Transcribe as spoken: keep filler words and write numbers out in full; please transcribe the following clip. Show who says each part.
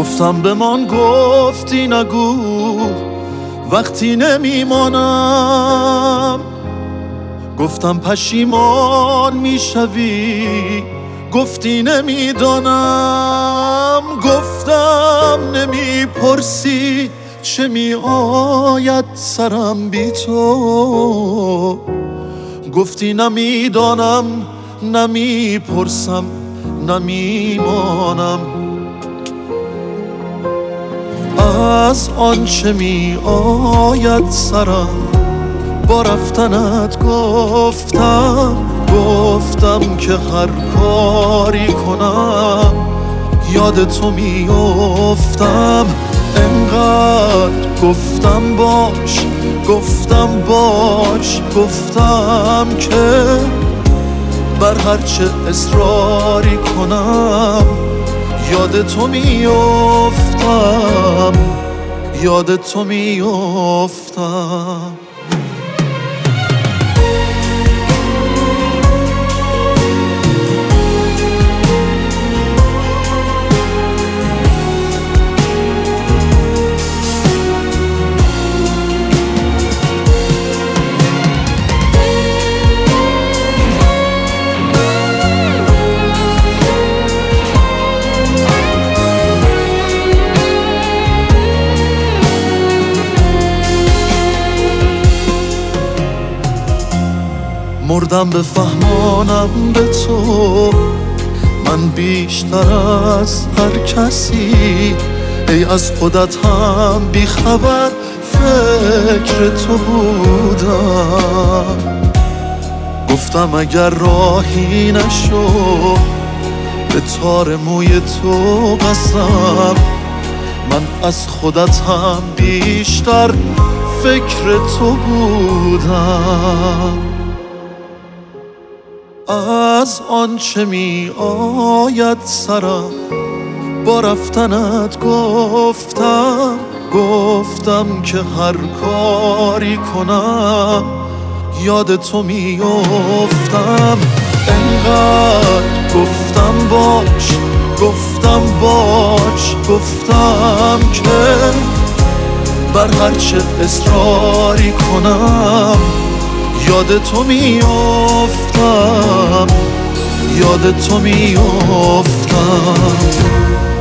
Speaker 1: گفتم بمان، گفتی نگو وقتی نمیمانم. گفتم پشیمان میشوی، گفتی نمیدانم. گفتم نمیپرسی چه میآید سرم بی تو، گفتی نمیدانم، نمیپرسم، نمیمانم. از آنچه می آید سرم با رفتنت گفتم، گفتم که هر کاری کنم یاد تو می افتم. انقدر گفتم باش، گفتم باش، گفتم که بر هرچه اصراری کنم یاد تو می افتم، یاد تو می افتم. مردم بفهمانم به تو من بیشتر از هر کسی، ای از خودت هم بیخبر فکر تو بودم. گفتم اگر راهی نشو به تار موی تو قسم، من از خودت هم بیشتر فکر تو بودم. از آنچه می آید سرم با رفتنت گفتم، گفتم که هر کاری کنم یاد تو می افتم. انقدر گفتم باش، گفتم باش، گفتم که بر هرچه اصراری کنم یاد تو می افتم، یاد تو می افتم.